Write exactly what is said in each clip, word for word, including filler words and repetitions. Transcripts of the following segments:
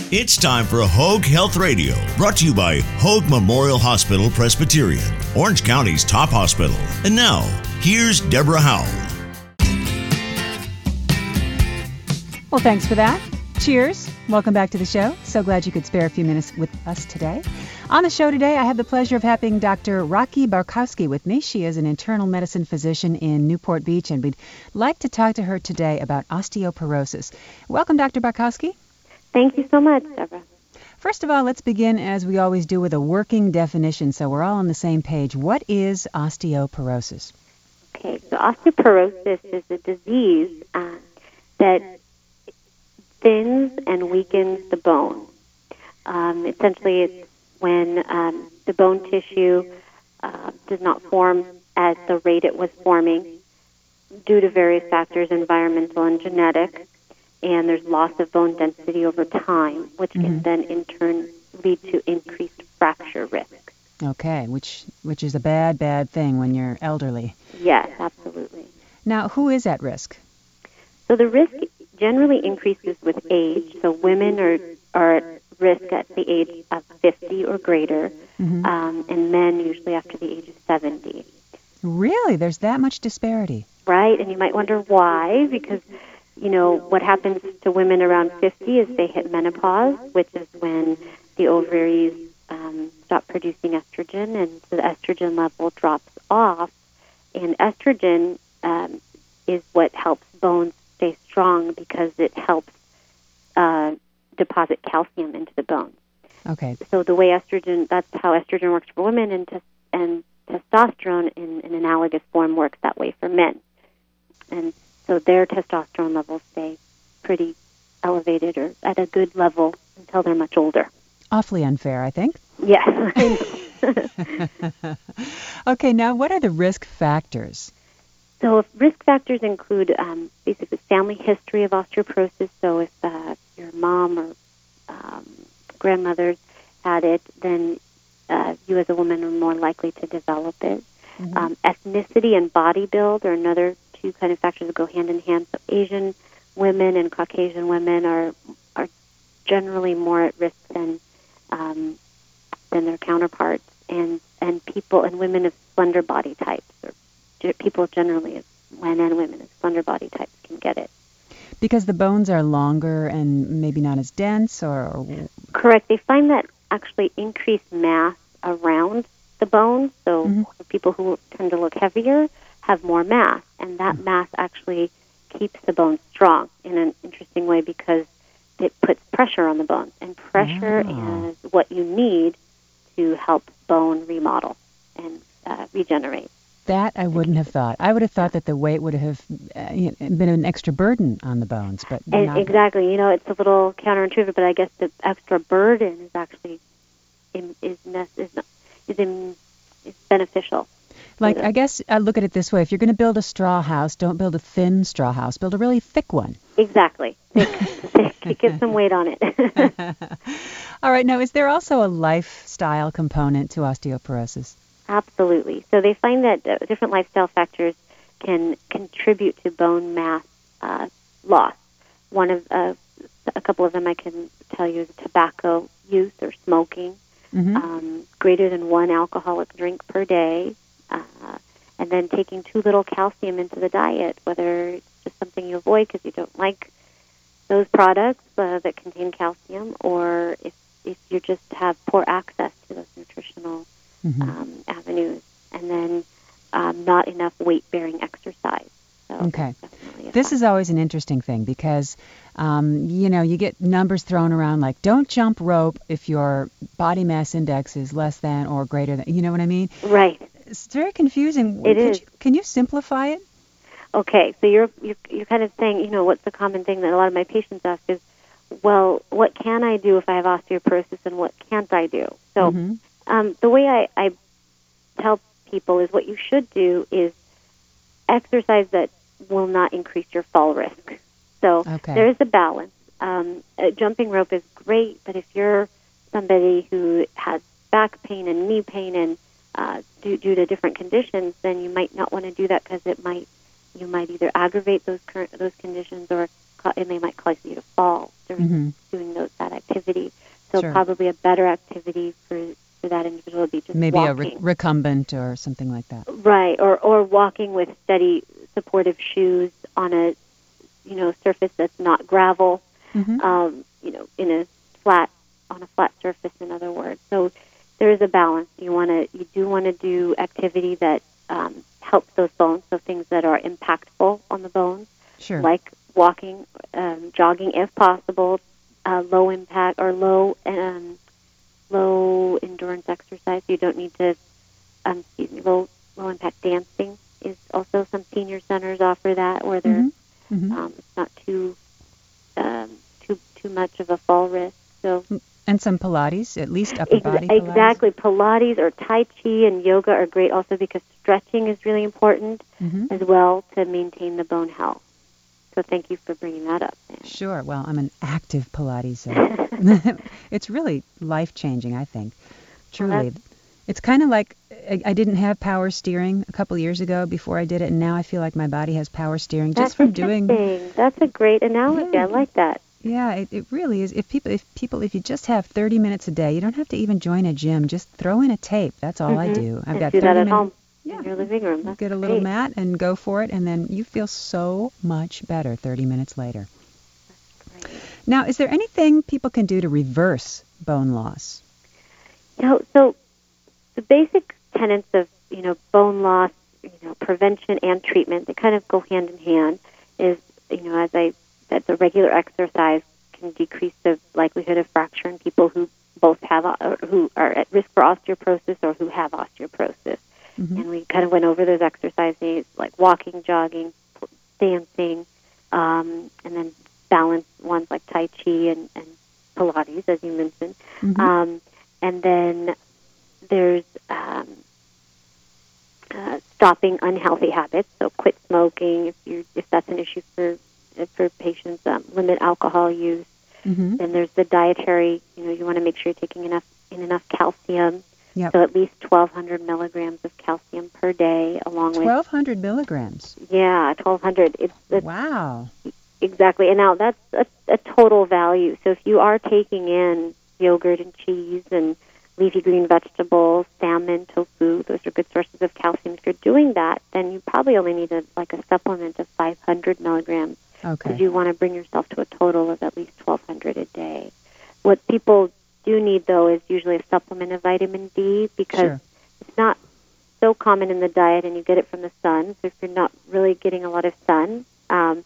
It's time for Hoag Health Radio, brought to you by Hoag Memorial Hospital Presbyterian, Orange County's top hospital. And now, here's Deborah Howell. Well, thanks for that. Cheers. Welcome back to the show. So glad you could spare a few minutes with us today. On the show today, I have the pleasure of having Doctor Rocky Barkowski with me. She is an internal medicine physician in Newport Beach, and we'd like to talk to her today about osteoporosis. Welcome, Doctor Barkowski. Thank you so much, Deborah. First of all, let's begin, as we always do, with a working definition so we're all on the same page. What is osteoporosis? Okay, so osteoporosis is a disease uh, that thins and weakens the bone. Um, essentially, it's when um, the bone tissue uh, does not form at the rate it was forming due to various factors, environmental and genetic, and there's loss of bone density over time, which mm-hmm. can then in turn lead to increased fracture risk. Okay, which which is a bad, bad thing when you're elderly. Yes, absolutely. Now, who is at risk? So the risk generally increases with age. So women are, are at risk at the age of fifty or greater, mm-hmm. um, and men usually after the age of seventy. Really? There's that much disparity? Right, and you might wonder why, because you know, what happens to women around fifty is they hit menopause, which is when the ovaries um, stop producing estrogen, and so the estrogen level drops off. And estrogen um, is what helps bones stay strong because it helps uh, deposit calcium into the bones. Okay. So the way estrogen, that's how estrogen works for women, and, tes- and testosterone in an analogous form works that way for men. And so their testosterone levels stay pretty elevated or at a good level until they're much older. Awfully unfair, I think. Yes. Okay, now what are the risk factors? So if risk factors include um, basically family history of osteoporosis. So if uh, your mom or um, grandmother had it, then uh, you as a woman are more likely to develop it. Mm-hmm. Um, ethnicity and body build are another two kind of factors that go hand in hand. So Asian women and Caucasian women are are generally more at risk than um, than their counterparts, and and people and women of slender body types, or ge- people generally, men and women of slender body types can get it. Because the bones are longer and maybe not as dense, or, or... Correct. They find that actually increased mass around the bone. So mm-hmm. for people who tend to look heavier have more mass, and that mass actually keeps the bone strong in an interesting way because it puts pressure on the bones, and pressure oh. is what you need to help bone remodel and uh, regenerate. That I wouldn't have thought. I would have thought that the weight would have uh, you know, been an extra burden on the bones, but and not. Exactly. You know, it's a little counterintuitive, but I guess the extra burden is actually in, is is is, in, is beneficial. Like, I guess I look at it this way. If you're going to build a straw house, don't build a thin straw house. Build a really thick one. Exactly. Thick, thick. Get some weight on it. All right. Now, is there also a lifestyle component to osteoporosis? Absolutely. So they find that uh, different lifestyle factors can contribute to bone mass uh, loss. One of uh, a couple of them I can tell you is tobacco use or smoking, mm-hmm. um, greater than one alcoholic drink per day, uh, and then taking too little calcium into the diet, whether it's just something you avoid because you don't like those products uh, that contain calcium, or if, if you just have poor access to those nutritional mm-hmm. um, avenues, and then um, not enough weight-bearing exercise. So okay. This is always an interesting thing because, um, you know, you get numbers thrown around like, don't jump rope if your body mass index is less than or greater than, you know what I mean? Right. It's very confusing. It Could is. You, can you simplify it? Okay, so you're, you're you're kind of saying, you know, what's the common thing that a lot of my patients ask is, well, what can I do if I have osteoporosis and what can't I do? So mm-hmm. um, the way I, I tell people is what you should do is exercise that will not increase your fall risk. So okay. there is a balance. Um, a jumping rope is great, but if you're somebody who has back pain and knee pain and uh, due, due to different conditions, then you might not want to do that because it might you might either aggravate those current those conditions or ca- and they might cause you to fall during Mm-hmm. doing those that activity. So Sure. probably a better activity for, for that individual would be just Maybe walking. a re- recumbent or something like that. Right, or or walking with steady, supportive shoes on a, you know, surface that's not gravel, Mm-hmm. um, you know, in a flat, on a flat surface, in other words. So there is a balance. You want to, you do want to do activity that um, helps those bones, so things that are impactful on the bones, Sure. like walking, um, jogging if possible, uh, low impact or low um, low endurance exercise. You don't need to, um, excuse me, low low impact dancing is also, some senior centers offer that, where they're Mm-hmm. Mm-hmm. um, it's not too um, too too much of a fall risk. So And some Pilates, at least upper ex- body Pilates. exactly, Pilates or Tai Chi and yoga are great also, because stretching is really important Mm-hmm. as well to maintain the bone health. So thank you for bringing that up, Sam. Sure. Well, I'm an active Pilates. So it's really life-changing, I think. Truly. that's- It's kind of like I, I didn't have power steering a couple years ago before I did it, and now I feel like my body has power steering That's just from doing. interesting. That's a great analogy. Yeah. I like that. Yeah, it, it really is. If people, if people, if you just have thirty minutes a day, you don't have to even join a gym. Just throw in a tape. That's all I Mhm. do. I've And got do thirty that at minutes. home Yeah. in your living room. That's Get a little great. mat and go for it, and then you feel so much better thirty minutes later. Great. Now, is there anything people can do to reverse bone loss? You know, so the basic tenets of, you know, bone loss, you know, prevention and treatment, they kind of go hand in hand. Is, you know, as I said, the regular exercise can decrease the likelihood of fracture in people who both have or who are at risk for osteoporosis or who have osteoporosis. Mm-hmm. And we kind of went over those exercises like walking, jogging, dancing, um, and then balance ones like Tai Chi and, and Pilates, as you mentioned. Mm-hmm. Um, and then there's um, uh, stopping unhealthy habits. So quit smoking if you if that's an issue for for patients. Um, limit alcohol use. Mm-hmm. Then there's the dietary. You know, you want to make sure you're taking enough in enough calcium. Yep. So at least twelve hundred milligrams of calcium per day, along with twelve hundred milligrams. yeah, twelve hundred. It's, it's Wow. exactly, and now that's a, a total value. So if you are taking in yogurt and cheese and leafy green vegetables, salmon, tofu, those are good sources of calcium. If you're doing that, then you probably only need a, like a supplement of five hundred milligrams, because Okay. you want to bring yourself to a total of at least twelve hundred a day. What people do need, though, is usually a supplement of vitamin D, because Sure. it's not so common in the diet, and you get it from the sun. So if you're not really getting a lot of sun, um,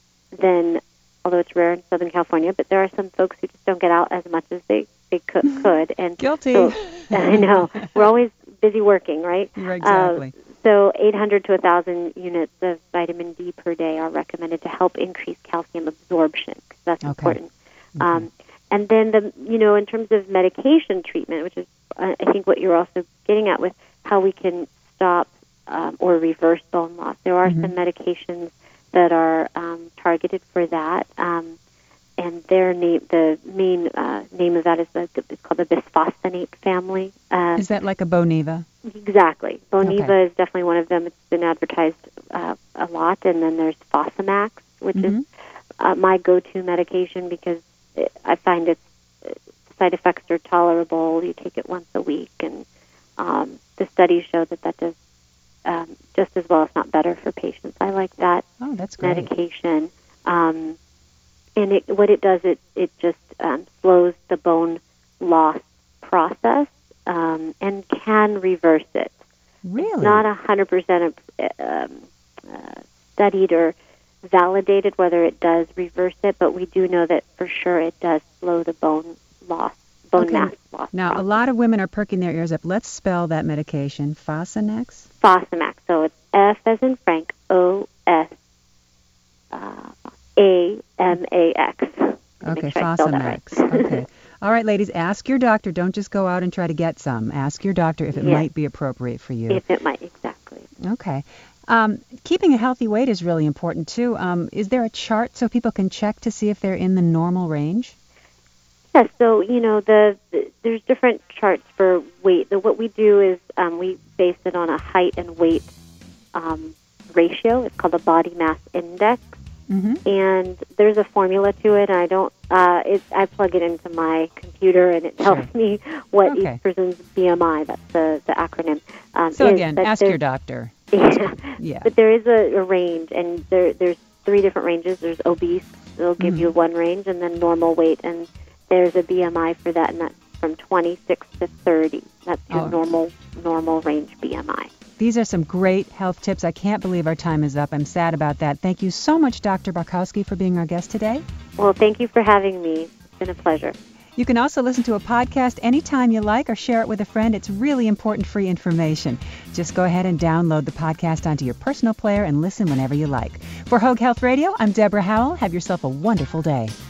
then, although it's rare in Southern California, but there are some folks who just don't get out as much as they, they could, could. And Guilty. So, I know. We're always busy working, right? Right, exactly. Uh, so eight hundred to one thousand units of vitamin D per day are recommended to help increase calcium absorption, because that's Okay. important. Okay. Um, and then, the you know, in terms of medication treatment, which is, uh, I think, what you're also getting at with how we can stop um, or reverse bone loss. There are Mhm. some medications that are um, targeted for that, um, and their name, the main uh, name of that is the, it's called the bisphosphonate family. Uh, Is that like a Boniva? Exactly. Boniva Okay. is definitely one of them. It's been advertised uh, a lot. And then there's Fosamax, which Mhm. is uh, my go-to medication, because it, I find its uh, side effects are tolerable. You take it once a week, and um, the studies show that that does um, just as well, if not better, for patients. I like that Oh, that's great. medication. Um, and it, what it does, it, it just um, slows the bone loss process um, and can reverse it. Really? It's not one hundred percent um, uh, studied or validated whether it does reverse it, but we do know that for sure it does slow the bone loss, bone Okay. mass loss. Now, a process. lot of women are perking their ears up. Let's spell that medication. Fosamax? Fosamax. So it's F as in Frank, O S uh, A M A X. Okay, Make sure I spelled that right. Fosamax. Okay. All right, ladies, ask your doctor. Don't just go out and try to get some. Ask your doctor if it Yes. might be appropriate for you. If it might, exactly. Okay. Um, keeping a healthy weight is really important, too. Um, is there a chart so people can check to see if they're in the normal range? Yes, so, you know, the, the there's different charts for weight. The, what we do is um, we base it on a height and weight um, ratio. It's called the body mass index. Mm-hmm. And there's a formula to it. And I don't. Uh, it, I plug it into my computer, and it tells sure. me what okay. each person's B M I. That's the the acronym. Um, so is, again, ask your doctor. Yeah. yeah. But there is a, a range, and there there's three different ranges. There's obese. They'll give mm-hmm. you one range, and then normal weight, and there's a B M I for that, and that's from twenty-six to thirty. That's your oh. normal normal range B M I. These are some great health tips. I can't believe our time is up. I'm sad about that. Thank you so much, Doctor Barkowski, for being our guest today. Well, thank you for having me. It's been a pleasure. You can also listen to a podcast anytime you like or share it with a friend. It's really important free information. Just go ahead and download the podcast onto your personal player and listen whenever you like. For Hoag Health Radio, I'm Deborah Howell. Have yourself a wonderful day.